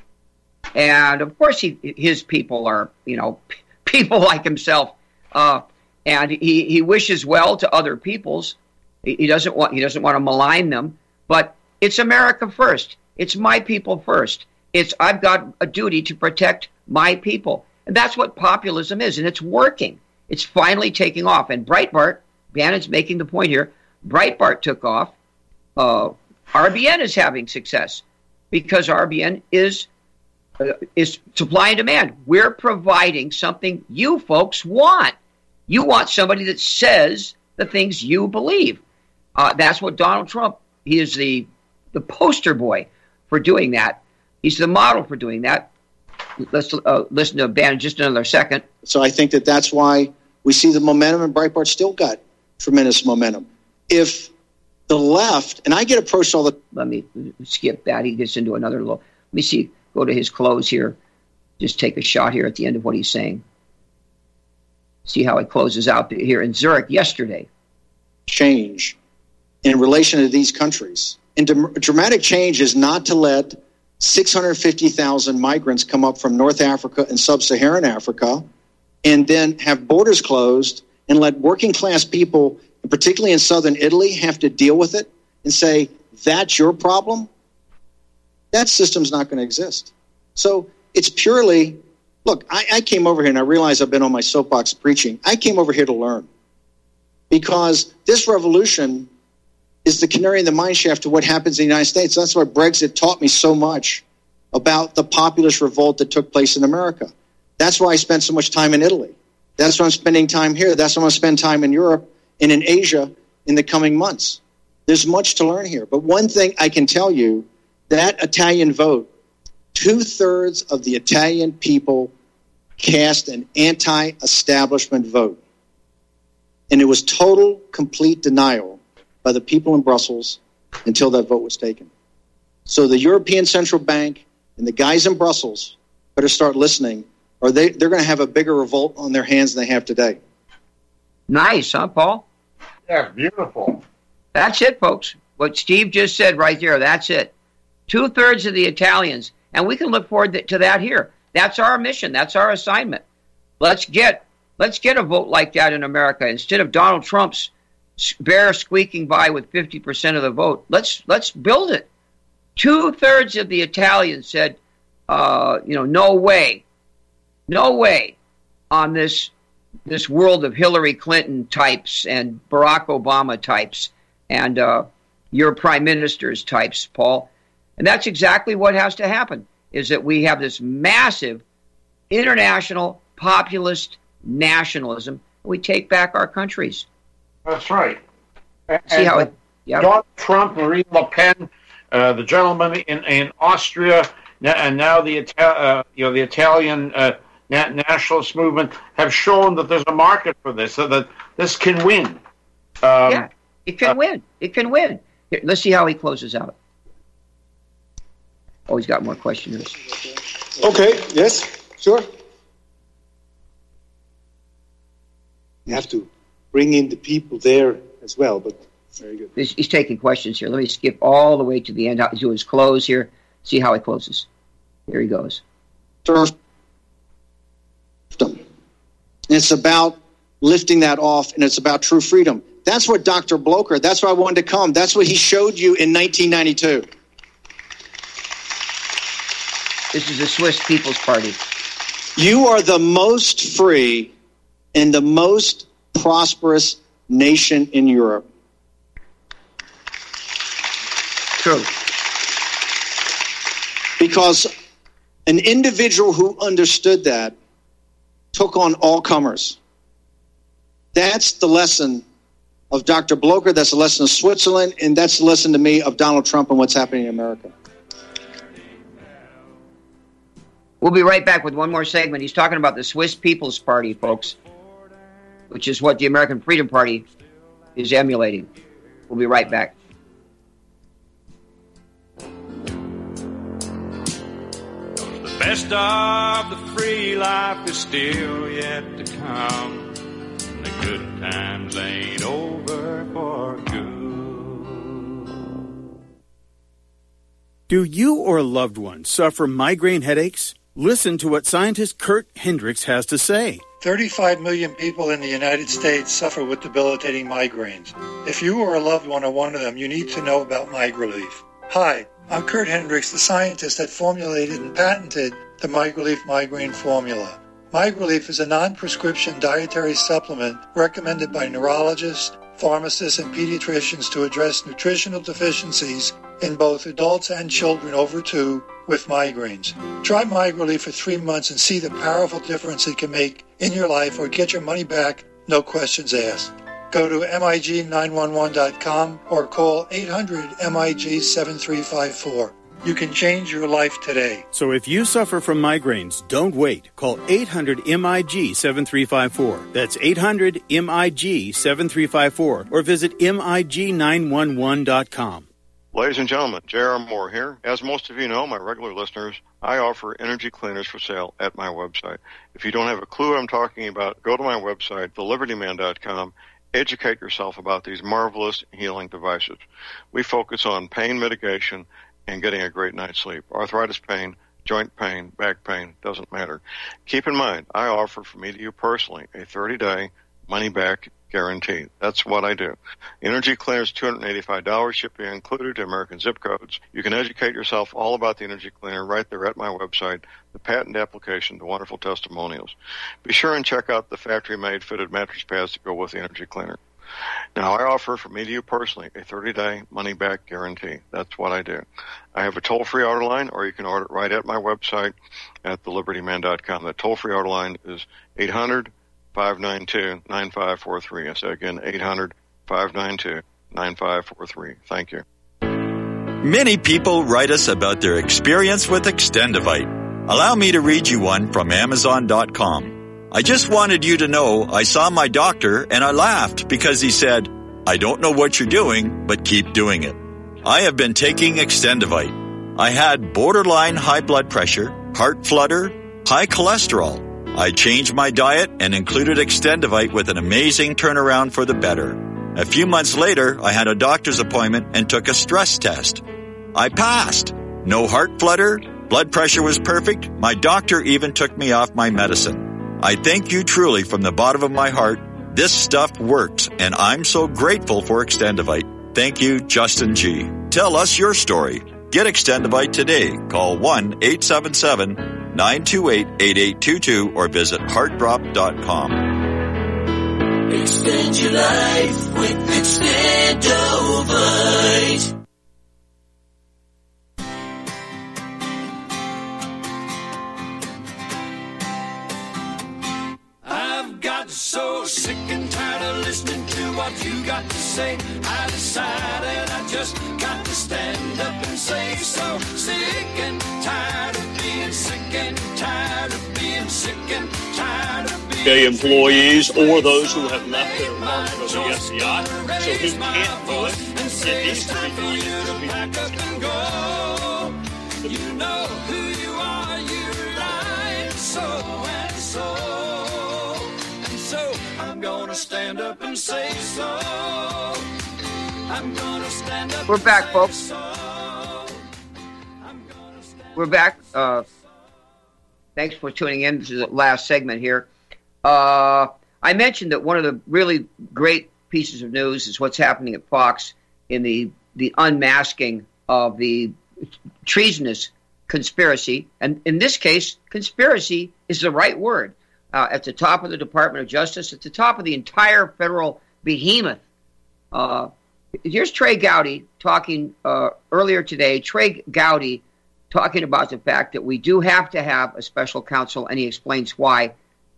And, of course, he, his people are, you know, people like himself. Uh, and he, he wishes well to other peoples. He, he doesn't want he doesn't want to malign them. But it's America first. It's my people first. It's I've got a duty to protect my people. And that's what populism is. And it's working. It's finally taking off. And Breitbart, Bannon's making the point here, Breitbart took off. Uh, R B N is having success because R B N is uh, is supply and demand. We're providing something you folks want. You want somebody that says the things you believe. Uh, that's what Donald Trump, he is the the poster boy for doing that. He's the model for doing that. Let's uh, listen to Bannon just another second. So I think that that's why we see the momentum, and Breitbart still got tremendous momentum. If the left, and I get approached all the... Let me skip that. He gets into another little... Let me see, go to his close here. Just take a shot here at the end of what he's saying. See how it closes out here in Zurich yesterday. Change in relation to these countries. And dramatic change is not to let six hundred fifty thousand migrants come up from North Africa and sub-Saharan Africa and then have borders closed and let working class people, particularly in southern Italy, have to deal with it and say, that's your problem? That system's not going to exist. So it's purely, look, I, I came over here and I realize I've been on my soapbox preaching. I came over here to learn because this revolution is the canary in the mine shaft to what happens in the United States. That's why Brexit taught me so much about the populist revolt that took place in America. That's why I spent so much time in Italy. That's why I'm spending time here. That's why I'm going to spend time in Europe and in Asia in the coming months. There's much to learn here. But one thing I can tell you, that Italian vote, two-thirds of the Italian people cast an anti-establishment vote. And it was total, complete denial by the people in Brussels until that vote was taken. So the European Central Bank and the guys in Brussels better start listening, or they, they're going to have a bigger revolt on their hands than they have today. Nice, huh, Paul? Yeah, beautiful. That's it, folks. What Steve just said right there, that's it. Two-thirds of the Italians, and we can look forward to that here. That's our mission. That's our assignment. Let's get let's get a vote like that in America. Instead of Donald Trump's bear squeaking by with fifty percent of the vote, let's let's build it. Two-thirds of the Italians said, uh, you know, no way, no way on this this world of Hillary Clinton types and Barack Obama types and uh, your prime ministers types, Paul. And that's exactly what has to happen, is that we have this massive international populist nationalism. We take back our countries. That's right. And, See how it... Yep. Donald Trump, Marine Le Pen, uh, the gentleman in, in Austria, and now the uh, you know the Italian uh, nationalist movement have shown that there's a market for this, so that this can win. Um, yeah, it can uh, win. It can win. Here, let's see how he closes out. Oh, he's got more questions. Okay, yes, sure. You have to bring in the people there as well, but very good. He's, he's taking questions here. Let me skip all the way to the end, do his close here, see how he closes. Here he goes. It's about lifting that off, and it's about true freedom. That's what Doctor Blocher, that's why I wanted to come. That's what he showed you in nineteen ninety-two. This is the Swiss People's Party. You are the most free and the most prosperous nation in Europe. True. Because an individual who understood that took on all comers. That's the lesson of Doctor Blocher. That's the lesson of Switzerland. And that's the lesson to me of Donald Trump and what's happening in America. We'll be right back with one more segment. He's talking about the Swiss People's Party, folks, which is what the American Freedom Party is emulating. We'll be right back. The best of the free life is still yet to come. The good times ain't over for good. Do you or a loved one suffer migraine headaches? Listen to what scientist Kurt Hendricks has to say. thirty-five million people in the United States suffer with debilitating migraines. If you or a loved one are one of them, you need to know about MigraLief. Hi, I'm Kurt Hendricks, the scientist that formulated and patented the MigraLief migraine formula. MigraLief is a non-prescription dietary supplement recommended by neurologists, pharmacists, and pediatricians to address nutritional deficiencies in both adults and children over two with migraines. Try MigraLief for three months and see the powerful difference it can make in your life, or get your money back, no questions asked. Go to M I G nine one one dot com or call eight hundred M I G seven three five four. You can change your life today. So if you suffer from migraines, don't wait. Call eight hundred M I G seven three five four. That's eight hundred M I G seven three five four, or visit M I G nine one one dot com. Ladies and gentlemen, J R. Moore here. As most of you know, my regular listeners, I offer energy cleaners for sale at my website. If you don't have a clue what I'm talking about, go to my website, the liberty man dot com. Educate yourself about these marvelous healing devices. We focus on pain mitigation and getting a great night's sleep. Arthritis pain, joint pain, back pain, doesn't matter. Keep in mind, I offer for me to you personally a thirty-day money-back guarantee. That's what I do. Energy Cleaners, two hundred eighty-five dollars, shipping included to American zip codes. You can educate yourself all about the Energy Cleaner right there at my website, the patent application, the wonderful testimonials. Be sure and check out the factory-made fitted mattress pads to go with the Energy Cleaner. Now, I offer for me to you personally a thirty-day money-back guarantee. That's what I do. I have a toll-free order line, or you can order it right at my website at the liberty man dot com. That toll-free order line is eight hundred five nine two nine five four three. I say again, eight hundred five nine two nine five four three. Thank you. Many people write us about their experience with Extendivite. Allow me to read you one from Amazon dot com. I just wanted you to know I saw my doctor and I laughed because he said, I don't know what you're doing, but keep doing it. I have been taking Extendivite. I had borderline high blood pressure, heart flutter, high cholesterol. I changed my diet and included Extendivite with an amazing turnaround for the better. A few months later, I had a doctor's appointment and took a stress test. I passed. No heart flutter, blood pressure was perfect. My doctor even took me off my medicine. I thank you truly from the bottom of my heart. This stuff works, and I'm so grateful for Extendivite. Thank you, Justin G. Tell us your story. Get Extendivite today. Call one eight seven seven nine two eight eight eight two two or visit heart drop dot com. Extend your life with Extendovite. So sick and tired of listening to what you got to say. I decided I just got to stand up and say so. Sick and tired of being sick and tired of being sick and tired of being Okay, employees or those who have left their mark for the S C I, so who can't do it, it needs to be doing it to pack up and go. You know who you are, you're lying so and so. So I'm gonna stand up and say so. I'm gonna stand up. We're back, folks. We're back. Uh, thanks for tuning in. This is the last segment here. Uh, I mentioned that one of the really great pieces of news is what's happening at Fox in the, the unmasking of the treasonous conspiracy. And in this case, conspiracy is the right word. Uh, at the top of the Department of Justice, at the top of the entire federal behemoth. Uh, here's Trey Gowdy talking uh, earlier today. Trey Gowdy talking about the fact that we do have to have a special counsel, and he explains why.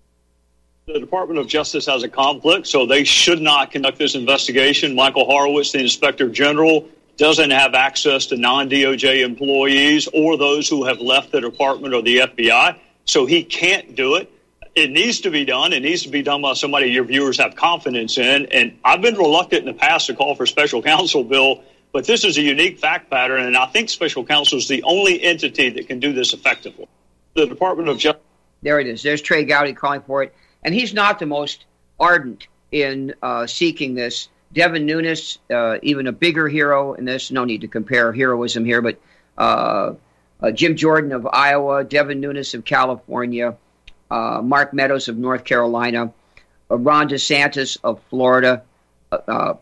The Department of Justice has a conflict, so they should not conduct this investigation. Michael Horowitz, the Inspector General, doesn't have access to non-D O J employees or those who have left the department or the F B I, so he can't do it. It needs to be done. It needs to be done by somebody your viewers have confidence in. And I've been reluctant in the past to call for special counsel, Bill, but this is a unique fact pattern, and I think special counsel is the only entity that can do this effectively. The Department of Justice. There it is. There's Trey Gowdy calling for it. And he's not the most ardent in uh, seeking this. Devin Nunes, uh, even a bigger hero in this. No need to compare heroism here, but uh, uh, Jim Jordan of Iowa, Devin Nunes of California, Uh, Mark Meadows of North Carolina, uh, Ron DeSantis of Florida, uh, uh,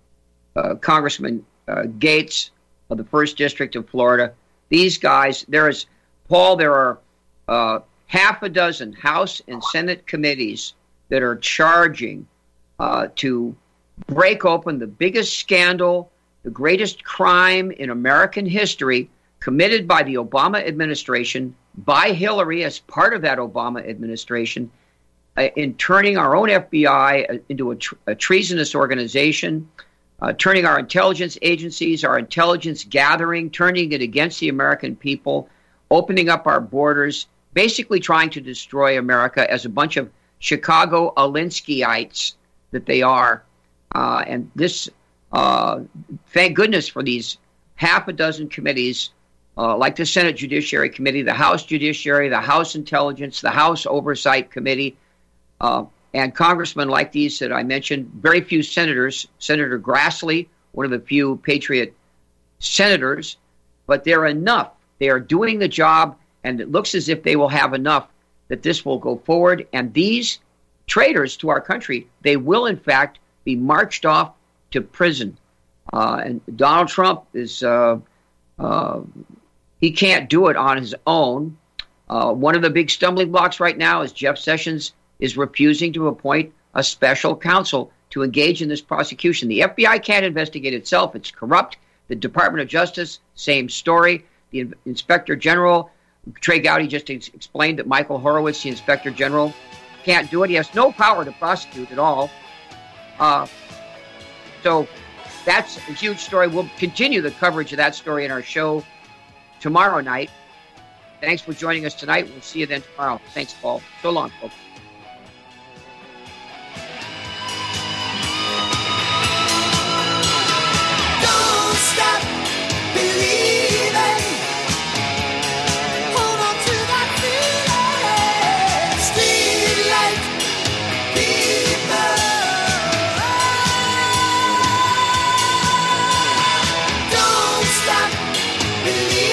uh, Congressman uh, Gates of the first District of Florida. These guys, there is, Paul, there are uh, half a dozen House and Senate committees that are charging uh, to break open the biggest scandal, the greatest crime in American history committed by the Obama administration, by Hillary as part of that Obama administration, uh, in turning our own F B I into a, tr- a treasonous organization, uh, turning our intelligence agencies, our intelligence gathering, turning it against the American people, opening up our borders, basically trying to destroy America as a bunch of Chicago Alinskyeites that they are. Uh, and this, uh, thank goodness for these half a dozen committees, Uh, like the Senate Judiciary Committee, the House Judiciary, the House Intelligence, the House Oversight Committee, uh, and congressmen like these that I mentioned. Very few senators. Senator Grassley, one of the few Patriot senators, but they're enough. They are doing the job, and it looks as if they will have enough that this will go forward. And these traitors to our country, they will, in fact, be marched off to prison. Uh, and Donald Trump is... Uh, uh, He can't do it on his own. Uh, one of the big stumbling blocks right now is Jeff Sessions is refusing to appoint a special counsel to engage in this prosecution. The F B I can't investigate itself. It's corrupt. The Department of Justice, same story. The Inspector General, Trey Gowdy just ex- explained that Michael Horowitz, the Inspector General, can't do it. He has no power to prosecute at all. Uh, so that's a huge story. We'll continue the coverage of that story in our show tomorrow night. Thanks for joining us tonight. We'll see you then tomorrow. Thanks, Paul. So long, folks. Don't stop believing. Hold on to that feeling. Streetlight people. Don't stop believing.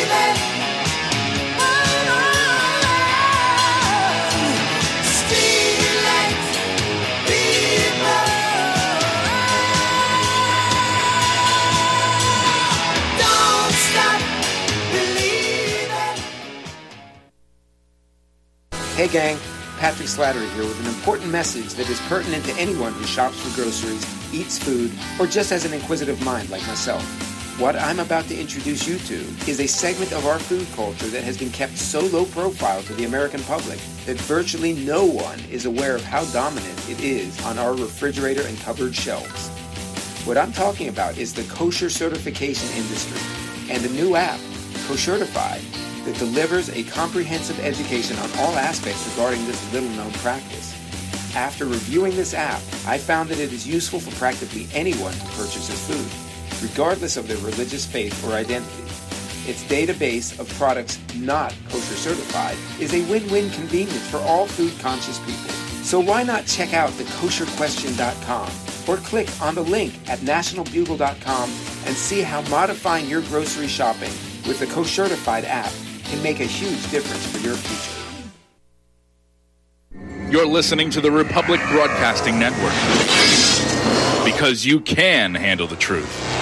Hey gang, Patrick Slattery here with an important message that is pertinent to anyone who shops for groceries, eats food, or just has an inquisitive mind like myself. What I'm about to introduce you to is a segment of our food culture that has been kept so low profile to the American public that virtually no one is aware of how dominant it is on our refrigerator and cupboard shelves. What I'm talking about is the kosher certification industry and a new app, Koshertified, that delivers a comprehensive education on all aspects regarding this little-known practice. After reviewing this app, I found that it is useful for practically anyone who purchases food, regardless of their religious faith or identity. Its database of products not kosher certified is a win-win convenience for all food-conscious people. So why not check out the kosher question dot com or click on the link at national bugle dot com and see how modifying your grocery shopping with the Koshertified app can make a huge difference for your future. You're listening to the Republic Broadcasting Network. because you can handle the truth.